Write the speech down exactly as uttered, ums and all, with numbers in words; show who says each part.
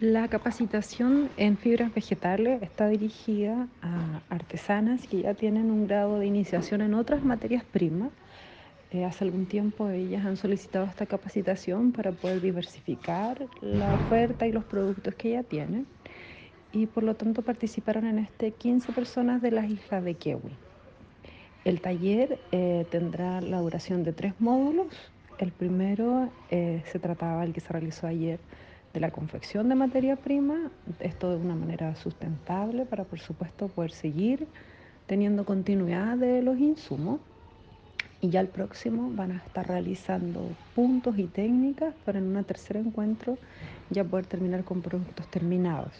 Speaker 1: La capacitación en fibras vegetales está dirigida a artesanas que ya tienen un grado de iniciación en otras materias primas. Eh, hace algún tiempo ellas han solicitado esta capacitación para poder diversificar la oferta y los productos que ya tienen y por lo tanto participaron en este quince personas de las Islas de Kewi. El taller eh, tendrá la duración de tres módulos. El primero eh, se trataba, el que se realizó ayer, de la confección de materia prima, esto de una manera sustentable para, por supuesto, poder seguir teniendo continuidad de los insumos. Y ya el próximo van a estar realizando puntos y técnicas para en un tercer encuentro ya poder terminar con productos terminados.